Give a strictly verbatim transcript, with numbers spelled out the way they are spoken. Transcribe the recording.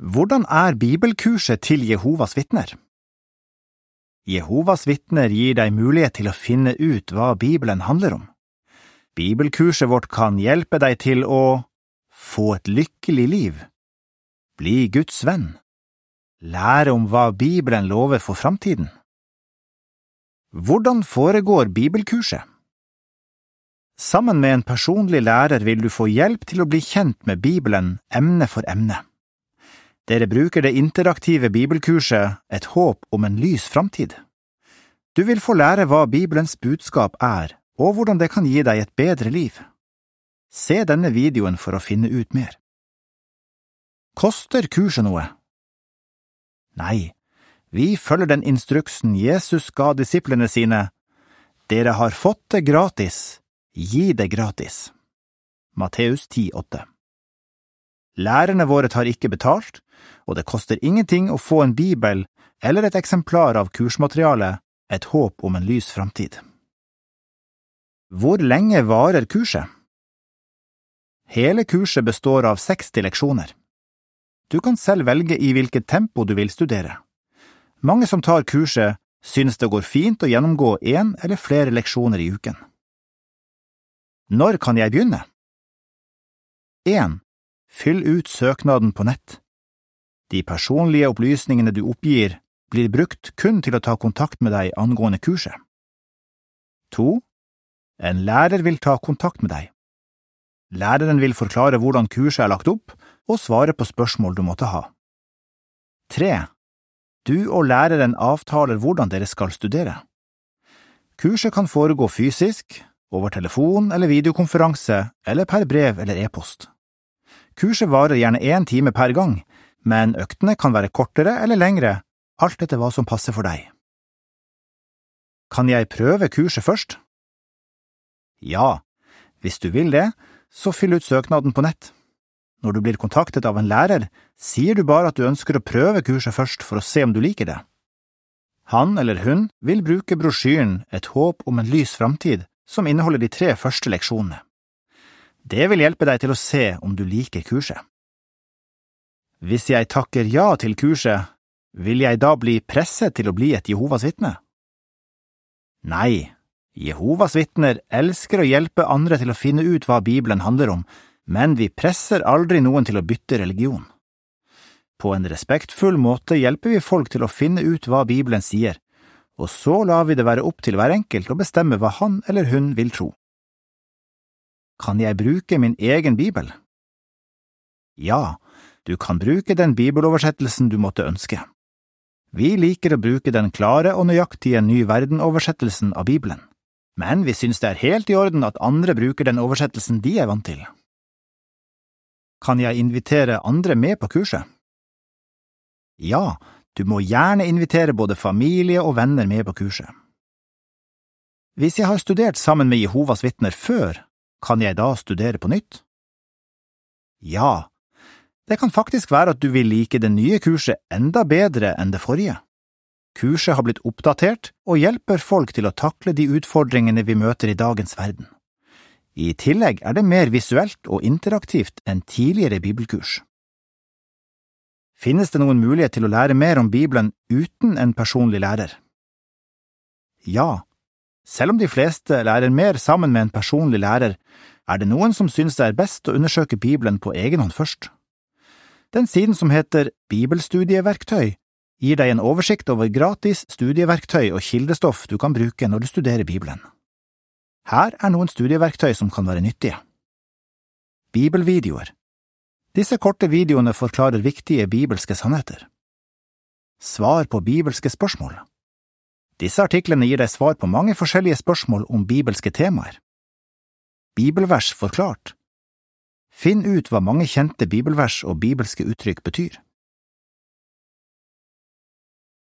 Hvordan er bibelkurset til Jehovas vitner? Jehovas vitner gir deg mulighet til å finne ut hva Bibelen handler om. Bibelkurset vårt kan hjelpe deg til å få et lykkelig liv, bli Guds venn, lære om hva Bibelen lover for framtiden. Hvordan foregår bibelkurset? Sammen med en personlig lærer vil du få hjelp til å bli kjent med Bibelen emne for emne. Dere bruker det interaktive bibelkurset Et håp om en lys framtid. Du vil få lære hva Bibelens budskap er, og hvordan det kan gi deg et bedre liv. Se denne videoen for å finne ut mer. Koster kurset noe? Nei, vi følger den instruksen Jesus ga disiplene sine. Dere har fått det gratis, gi det gratis. Matteus ti åtte. Lærerne våre tar ikke betalt, og det koster ingenting å få en bibel eller et eksemplar av kursmaterialet Et håp om en lys framtid. Hvor lenge varer kurset? Hele kurset består av seksti leksjoner. Du kan selv velge i hvilket tempo du vil studere. Mange som tar kurset synes det går fint å gjennomgå en eller flere leksjoner i uken. Når kan jeg begynne? en. Fyll ut søknaden på nett. De personlige opplysningene du oppgir blir brukt kun til å ta kontakt med deg angående kurset. to. En lærer vil ta kontakt med deg. Læreren vil forklare hvordan kurset er lagt opp, og svare på spørsmål du måtte ha. tre. Du og læreren avtaler hvordan dere skal studere. Kurset kan foregå fysisk, over telefon eller videokonferanse, eller per brev eller e-post. Kurset varer gjerne en time per gang, men øktene kan være kortere eller lengre, alt etter hva som passer for deg. Kan jeg prøve kurset først? Ja, hvis du vil det, så fyll ut søknaden på nett. Når du blir kontaktet av en lærer, sier du bare at du ønsker å prøve kurset først for å se om du liker det. Han eller hun vil bruke brosjyren Et håp om en lys framtid, som inneholder de tre første leksjonene. Det vil hjelpe deg til å se om du liker kurset. Hvis jeg takker ja til kurset, vil jeg da bli presset til å bli et Jehovas vitne? Nei, Jehovas vitner elsker å hjelpe andre til å finne ut hva Bibelen handler om, men vi presser aldri noen til å bytte religion. På en respektfull måte hjelper vi folk til å finne ut hva Bibelen sier, og så lar vi det være opp til hver enkelt å bestemme hva han eller hun vil tro. Kan jeg bruke min egen bibel? Ja, du kan bruke den bibeloversettelsen du måtte ønske. Vi liker å bruke den klare og nøyaktige Ny verden-oversettelsen av Bibelen, men vi synes det er helt i orden at andre bruker den oversettelsen de er vant til. Kan jeg invitere andre med på kurset? Ja, du må gjerne invitere både familie og venner med på kurset. Hvis jeg har studert sammen med Jehovas vitner før, kan jeg da studere på nytt? Ja, det kan faktisk være at du vil like det nye kurset enda bedre enn det forrige. Kurset har blitt oppdatert og hjelper folk til å takle de utfordringene vi møter i dagens verden. I tillegg er det mer visuelt og interaktivt enn tidligere bibelkurs. Finnes det noen mulighet til å lære mer om Bibelen uten en personlig lærer? Ja. Selv om de fleste lærer mer sammen med en personlig lærer, er det noen som synes det er best å undersøke Bibelen på egen hånd først. Den siden som heter Bibelstudieverktøy gir deg en oversikt over gratis studieverktøy og kildestoff du kan bruke når du studerer Bibelen. Her er noen studieverktøy som kan være nyttige. Bibelvideoer. Disse korte videoene forklarer viktige bibelske sannheter. Svar på bibelske spørsmål. Disse artiklene gir deg svar på mange forskjellige spørsmål om bibelske temaer. Bibelvers forklart. Finn ut hva mange kjente bibelvers og bibelske uttrykk betyr.